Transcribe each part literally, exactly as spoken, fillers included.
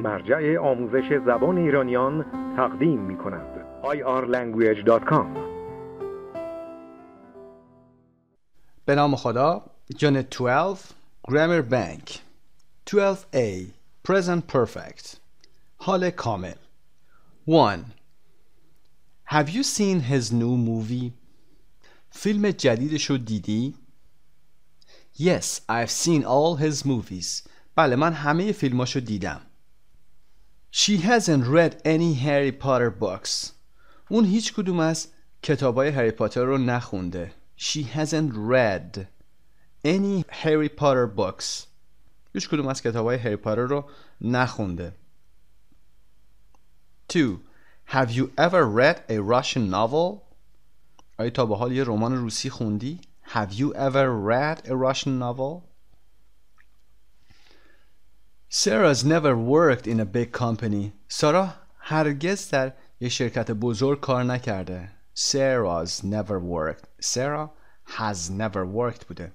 مرجع آموزش زبان ایرانیان تقدیم می کند. آی آر لنگویج دات کام. به نام خدا. Unit twelve Grammar Bank. twelve A Present Perfect. حال کامل. one. Have you seen his new movie? فیلم جدیدشو دیدی؟ Yes, I've seen all his movies. بله، من همه فیلماشو دیدم. She hasn't read any Harry Potter books. اون هیچ کدوم از کتابای هری پاتر رو نخونده. She hasn't read any Harry Potter books. هیچ کدوم از کتابای هری پاتر رو نخونده. two. Have you ever read a Russian novel? آیا تا به حال یه رمان روسی خوندی؟ Have you ever read a Russian novel? Sarah's never worked in a big company. سارا هرگز در یه شرکت بزرگ کار نکرده. Sarah's never worked. Sarah has never worked بوده.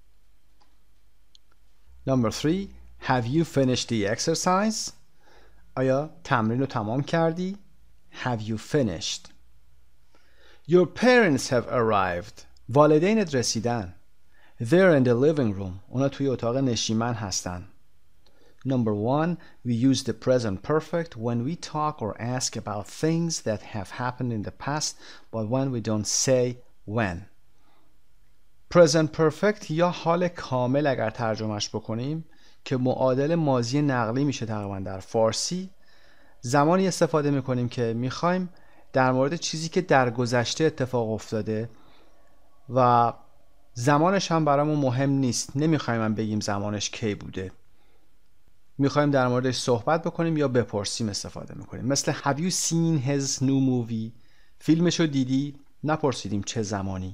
Number three. Have you finished the exercise? آیا تمرین رو تمام کردی؟ Have you finished? Your parents have arrived. والدینت رسیدن. They're in the living room. اونا توی اتاق نشیمن هستن. Number one. We use the present perfect when we talk or ask about things that have happened in the past but when we don't say when. Present perfect یا حال کامل اگر ترجمهش بکنیم که معادل ماضی نقلی میشه تقریبا در فارسی، زمانی استفاده میکنیم که میخوایم در مورد چیزی که در گذشته اتفاق افتاده و زمانش هم برامون مهم نیست، نمیخوایم هم بگیم زمانش کی بوده، میخوایم در موردش صحبت بکنیم یا بپرسیم استفاده میکنیم. مثل Have you seen his new movie? فیلمشو دیدی؟ نپرسیدیم چه زمانی.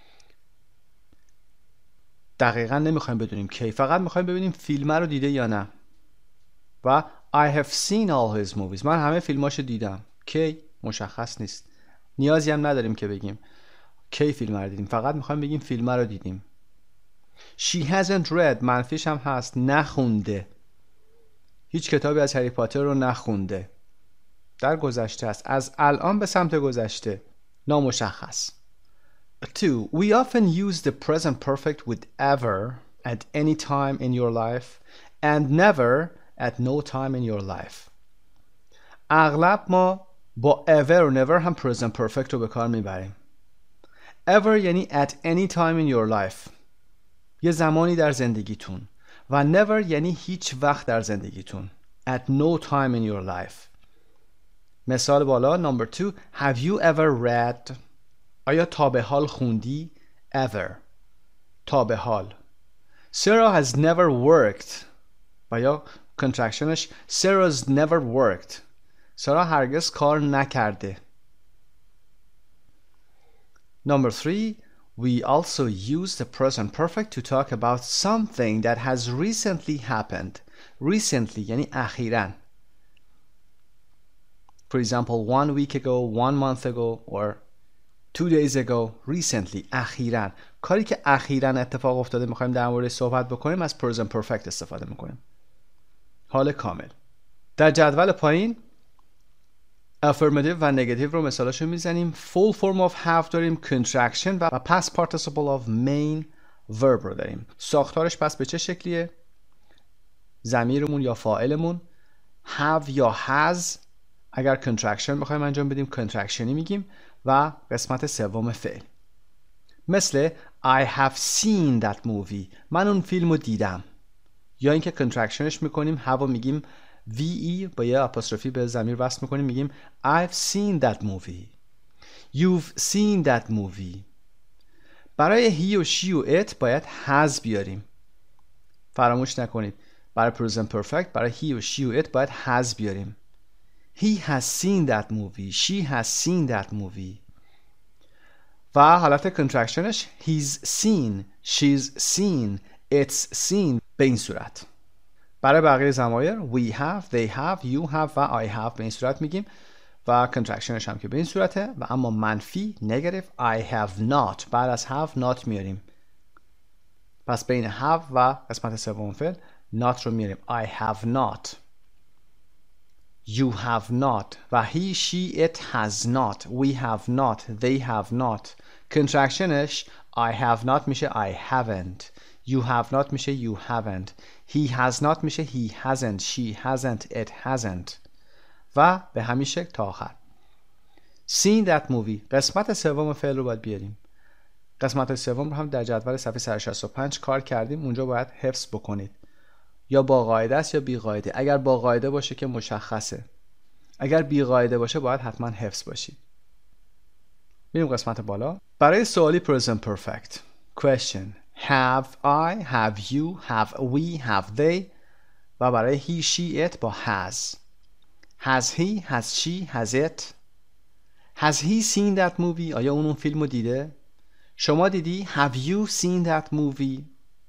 دقیقا نمیخوایم بدونیم کی، فقط میخوایم ببینیم فیلم رو دیده یا نه. و I have seen all his movies. من همه فیلماشو دیدم. کی؟ مشخص نیست. نیازی هم نداریم که بگیم کی فیلم رو دیدیم، فقط میخوایم بگیم فیلم رو دیدیم. She hasn't read. منفیش هم هست، نخونده. هیچ کتابی از هری پاتر رو نخونده. در گذشته است، از الان به سمت گذشته، نامشخص. two. We often use the present perfect with ever at any time in your life and never at no time in your life. اغلب ما با ever و never هم present perfect رو به کار میبریم. ever یعنی at any time in your life، یه زمانی در زندگیتون، و never یعنی هیچ وقت در زندگیتون. at no time in your life. مثال بالا. number two. Have you ever read? آیا تا به حال خوندی؟ ever. تا به حال. Sarah has never worked. و یا contractionش Sarah's never worked. سارا هرگز کار نکرده. Number three. We also use the present perfect to talk about something that has recently happened. Recently یعنی اخیراً. For example, one week ago, one month ago, or two days ago. Recently اخیراً. کاری که اخیراً اتفاق افتاده میخوایم در موردش صحبت بکنیم از present perfect استفاده میکنیم. حال کامل. در جدول پایین affirmative و negative رو مثالاشو میزنیم. full form of have داریم، contraction و past participle of main verb رو داریم. ساختارش پس به چه شکلیه؟ ضمیرمون یا فاعلمون have یا has، اگر contraction بخوایم انجام بدیم contractionی میگیم، و قسمت سوم فعل. مثل I have seen that movie. من اون فیلم رو دیدم. یا اینکه contractionش میکنیم have و میگیم ve با یه اپوستروفی به ضمیر وصل میکنیم، میگیم I've seen that movie. You've seen that movie. برای he و she و it باید has بیاریم. فراموش نکنید برای present perfect برای he و she و it باید has بیاریم. He has seen that movie. She has seen that movie. و حالت contractionش he's seen, she's seen, it's seen. به این صورت. برای بقیه ضمایر we have, they have, you have و I have به این صورت میگیم و contractionش هم که به این صورته. و اما منفی negative I have not بعد از have not میاریم. پس بین have و قسمت سوم فعل not رو میاریم. I have not. You have not. و he, she, it has not. We have not. They have not. Contractionش I have not میشه I haven't. You have not میشه you haven't. He has not میشه he hasn't. She hasn't. It hasn't. و به همین شکل تا آخر. Seen that movie. قسمت سوم فعل رو باید بیاریم. قسمت سوم رو هم در جدول صفحه صد و شصت و پنج کار کردیم. اونجا باید حفظ بکنید. یا با قاعده است یا بی قاعده. اگر با قاعده باشه که مشخصه. اگر بی قاعده باشه باید حتما حفظ باشید. بریم قسمت بالا. برای سوالی present perfect. Question. Have I, have you, have we, have they. و برای he, she, it با has. Has he, has she, has it. Has he seen that movie? آیا اون اون فیلم رو دیده؟ شما دیدی؟ Have you seen that movie?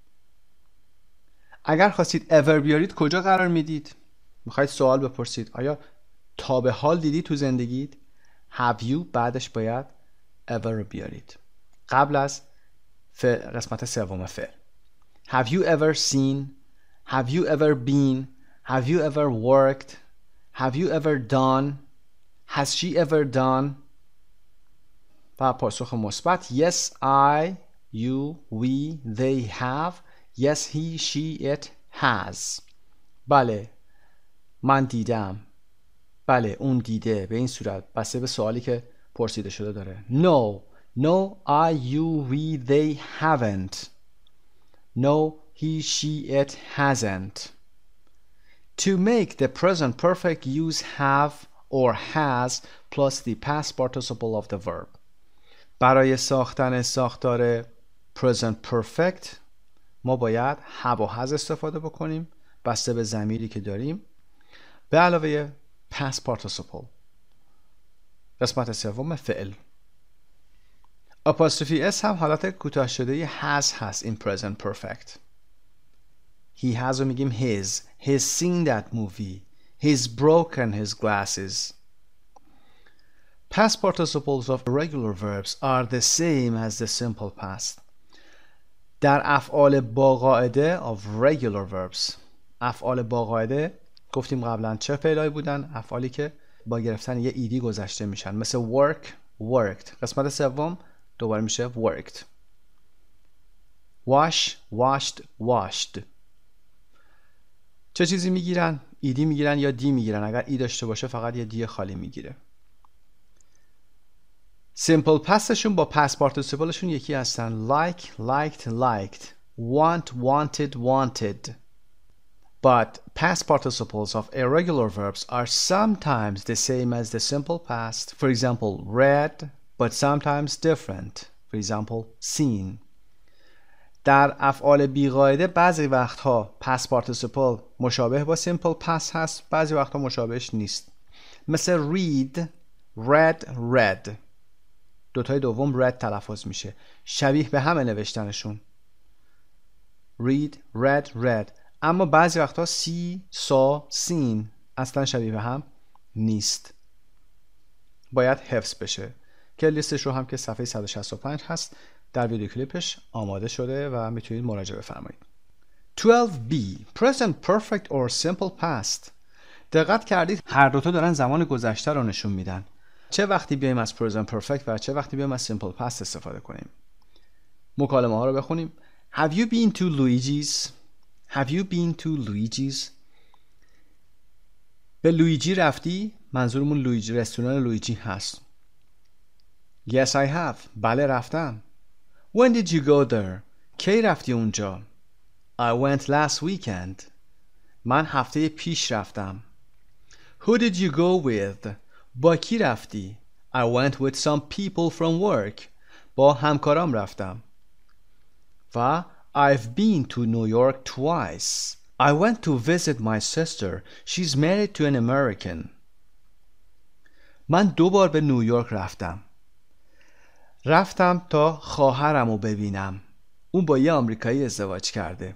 اگر خواستید ever بیارید کجا قرار میدید؟ میخواید سوال بپرسید آیا تا به حال دیدی تو زندگیت؟ Have you بعدش باید ever رو بیارید قبل از قسمت سوم فعل. Have you ever seen? Have you ever been? Have you ever worked? Have you ever done? Has she ever done? و پاسخ مثبت Yes, I, you, we, they have. Yes, he, she, it has. بله من دیدم. بله اون دیده. به این صورت بسته به سوالی که پرسیده شده داره. No, no, I, you, we, they haven't. No, he, she, it hasn't. To make the present perfect use have or has plus the past participle of the verb. برای ساختن ساختار present perfect ما باید have و has استفاده بکنیم بسته به ضمیری که داریم به علاوه past participle. قسمت سوم فعل. apostrophe s هم حالت کوتاه شده has هست in present perfect. He has رو میگیم his. He's seen that movie. He's broken his glasses. Past participles of irregular verbs are the same as the simple past. در افعال با قاعده of regular verbs. افعال با قاعده گفتیم قبلا چه فعلایی بودن؟ افعالی که با گرفتن یه ایدی گذشته میشن مثل work, worked. قسمت سوم دوباره میشه worked. wash, washed, washed. چه چیزی میگیرن؟ ایدی میگیرن یا دی میگیرن. اگر ای داشته باشه فقط یه دی خالی میگیره. simple pastشون با past participleشون یکی هستن. like, liked, liked. want, wanted, wanted. But past participles of irregular verbs are sometimes the same as the simple past. For example, read, but sometimes different. For example, seen. در افعال بیقاعده بعضی وقتها past participle مشابه با simple past هست، بعضی وقتها مشابهش نیست. مثل read, read, read. دوتای دوم read تلفظ میشه. شبیه به همه نوشتنشون. read, read, read. اما بعضی وقتها see, saw, seen اصلا شبیه به هم نیست. باید حفظ بشه که لیستش رو هم که صفحه صد و شصت و پنج هست در ویدیو کلیپش آماده شده و میتونید مراجعه بفرمایید. دوازده بی Present Perfect or Simple Past. دقت کردید هر دوتا دارن زمان گذشته رو نشون میدن. چه وقتی بیایم از Present Perfect و چه وقتی بیایم از Simple Past استفاده کنیم. مکالمه ها رو بخونیم. Have you been to Luigi's? Have you been to Luigi's? به لویجی رفتی؟ منظورمون لویجی رستوران لویجی هست. Yes I have. بله رفتم. When did you go there? کی رفتی اونجا؟ I went last weekend. من هفته پیش رفتم. Who did you go with? با کی رفتی؟ I went with some people from work. با همکارام رفتم. و I've been to New York twice. I went to visit my sister. She's married to an American. من دو بار به نیویورک رفتم. رفتم تا خواهرم رو ببینم. اون با یه آمریکایی ازدواج کرده.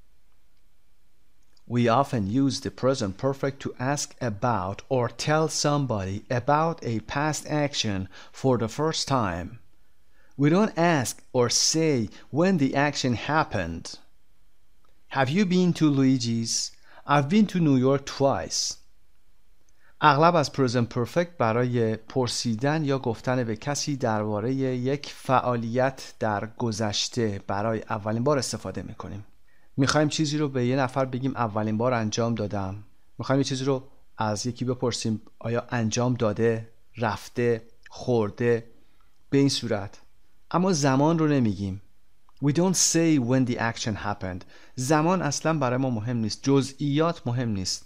We often use the present perfect to ask about or tell somebody about a past action for the first time. We don't ask or say when the action happened. Have you been to Luigi's? I've been to New York twice. اغلب از present perfect برای پرسیدن یا گفتن به کسی درباره یک فعالیت در گذشته برای اولین بار استفاده میکنیم. میخوایم چیزی رو به یه نفر بگیم اولین بار انجام دادم. میخوایم یه چیزی رو از یکی بپرسیم آیا انجام داده، رفته، خورده، به این صورت. اما زمان رو نمیگیم. We don't say when the action happened. زمان اصلا برای ما مهم نیست. جزئیات مهم نیست.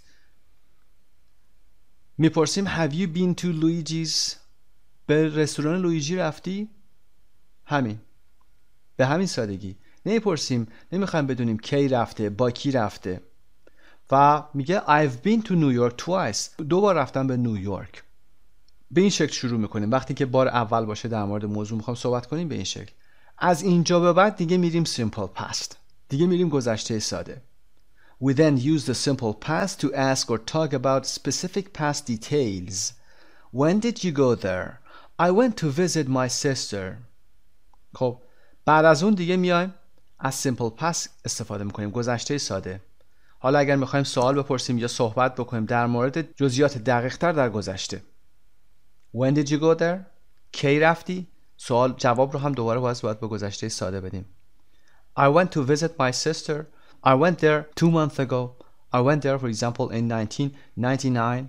میپرسیم Have you been to Luigi's؟ به رستوران لویجی رفتی؟ همین. به همین سادگی. نمیپرسیم، نمیخوایم بدونیم کی رفته، با کی رفته. و میگه I've been to New York twice. دو بار رفتم به نیویورک. به این شکل شروع میکنیم. وقتی که بار اول باشه در مورد موضوع میخوام صحبت کنیم به این شکل. از اینجا به بعد دیگه میریم simple past. دیگه میریم گذشته ساده. We then use the simple past to ask or talk about specific past details. When did you go there? I went to visit my sister. خب بعد از اون دیگه میایم از simple past استفاده میکنیم. گذشته ساده. حالا اگر میخوایم سوال بپرسیم یا صحبت بکنیم در مورد جزئیات دقیق تر در گذشته. When did you go there? کی رفتی؟ سوال جواب رو هم دوباره باید باید به گذشته ساده بدیم. I went to visit my sister. I went there two months ago. I went there, for example, in nineteen ninety-nine.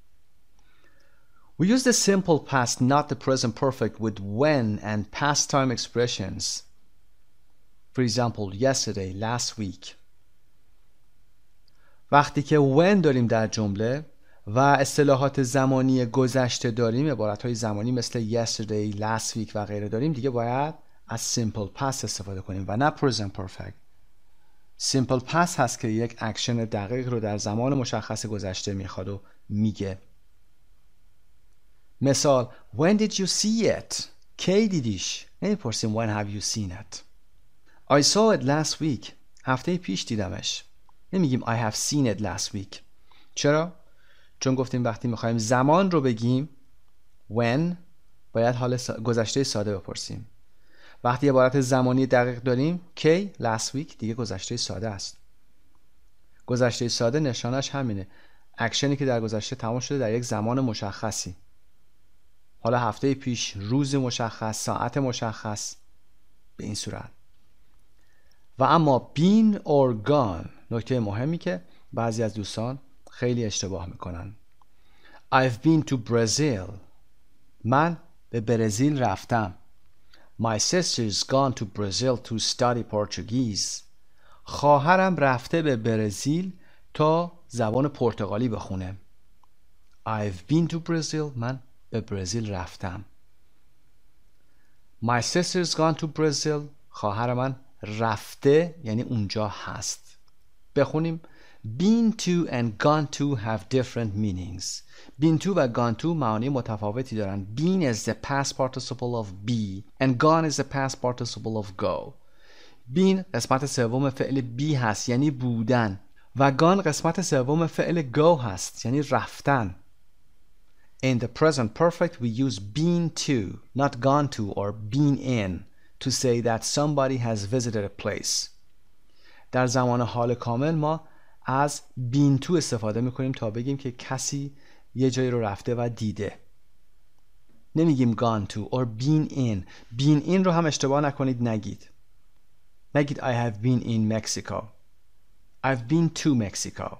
We use the simple past, not the present perfect, with when and past time expressions. For example, yesterday, last week. وقتی که when داریم در جمله و اصطلاحات زمانی گذشته داریم، عبارتهای زمانی مثل yesterday, last week و غیره داریم، دیگه باید از simple past استفاده کنیم و نه present perfect. simple past هست که یک اکشن دقیق رو در زمان مشخص گذشته میخواد و میگه. مثال When did you see it? کی دیدیش؟ نمیپرسیم When have you seen it? I saw it last week. هفته پیش دیدمش. نمیگیم I have seen it last week. چرا؟ چون گفتیم وقتی میخوایم زمان رو بگیم when باید حال سا... گذشته ساده بپرسیم. وقتی عبارت زمانی دقیق داریم کی last week دیگه گذشته ساده است. گذشته ساده نشانش همینه. اکشنی که در گذشته تمام شده در یک زمان مشخصی. حالا هفته پیش، روز مشخص، ساعت مشخص، به این صورت. و اما been or gone، نکته مهمی که بعضی از دوستان خیلی اشتباه میکنن. I've been to Brazil. من به برزیل رفتم. My sister's gone to Brazil to study Portuguese. خواهرم رفته به برزیل تا زبان پرتغالی بخونه. I've been to Brazil. من به برزیل رفتم. My sister's gone to Brazil. خواهر من رفته یعنی اونجا هست. بخونیم been to and gone to have different meanings. been to و gone to معانی متفاوتی دارن. been is the past participle of be and gone is the past participle of go. been قسمت سوم فعل be هست یعنی بودن و gone قسمت سوم فعل go هست یعنی رفتن. In the present perfect we use been to, not gone to or been in to say that somebody has visited a place. در زمان حال کامل ما از been to استفاده میکنیم تا بگیم که کسی یه جایی رو رفته و دیده. نمیگیم gone to or been in. been in رو هم اشتباه نکنید نگید. نگید I have been in Mexico. I've been to Mexico.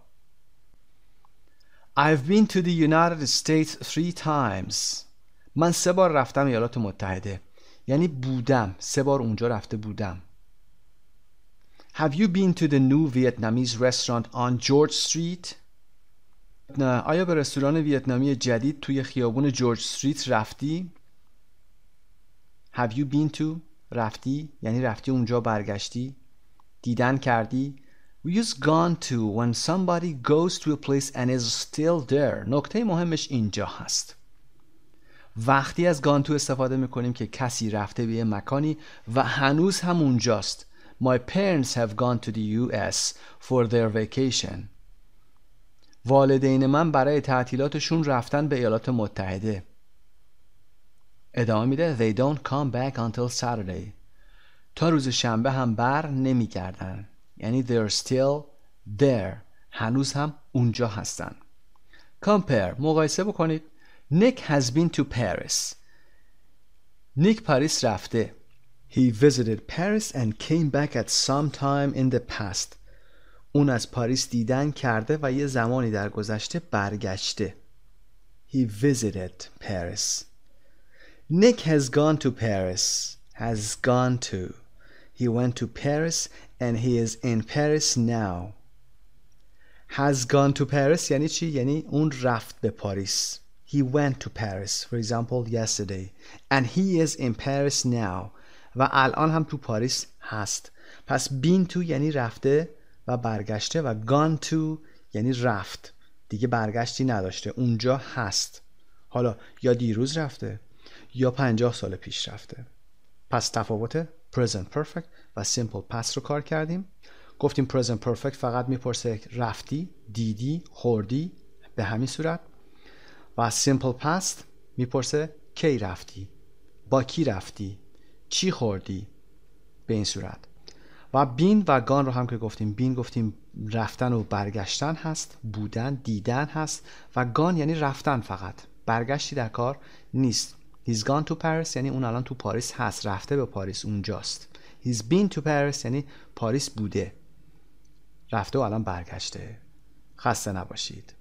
I've been to the United States three times. من سه بار رفتم ایالات متحده. یعنی بودم. سه بار اونجا رفته بودم. Have you been to the new Vietnamese restaurant on George Street? نه. آیا به رستوران ویتنامی جدید توی خیابون جورج استریت رفتی؟ Have you been to؟ رفتی؟ یعنی رفتی اونجا برگشتی؟ دیدن کردی؟ We use gone to when somebody goes to a place and is still there. نکته مهمش اینجا هست. وقتی از gone to استفاده میکنیم که کسی رفته به یه مکانی و هنوز هم اونجاست. My parents have gone to the U S for their vacation. والدین من برای تعطیلاتشون رفتن به ایالات متحده. ادامه میده They don't come back until Saturday. تا روز شنبه هم بر نمیگردن. یعنی they're still there. هنوز هم اونجا هستن. compare مقایسه بکنید. Nick has been to Paris. نیک پاریس رفته. He visited Paris and came back at some time in the past. اون از پاریس دیدن کرده و یه زمانی در گذشته برگشته. He visited Paris. Nick has gone to Paris. Has gone to. He went to Paris and he is in Paris now. Has gone to Paris یعنی چی؟ یعنی اون رفت به پاریس. He went to Paris, for example, yesterday. And he is in Paris now. و الان هم تو پاریس هست. پس been to یعنی رفته و برگشته و gone to یعنی رفت. دیگه برگشتی نداشته. اونجا هست. حالا یا دیروز رفته یا پنجاه سال پیش رفته. پس تفاوت present perfect و simple past رو کار کردیم. گفتیم present perfect فقط میپرسه رفتی، دیدی، خوردی، به همین صورت. و simple past میپرسه کی رفتی، با کی رفتی، چی خوردی، به این صورت. و been و gone رو هم که گفتیم been گفتیم رفتن و برگشتن هست، بودن، دیدن هست و gone یعنی رفتن فقط، برگشتی در کار نیست. He's gone to Paris یعنی اون الان تو پاریس هست، رفته به پاریس، اونجاست. He's been to Paris یعنی پاریس بوده، رفته و الان برگشته. خسته نباشید.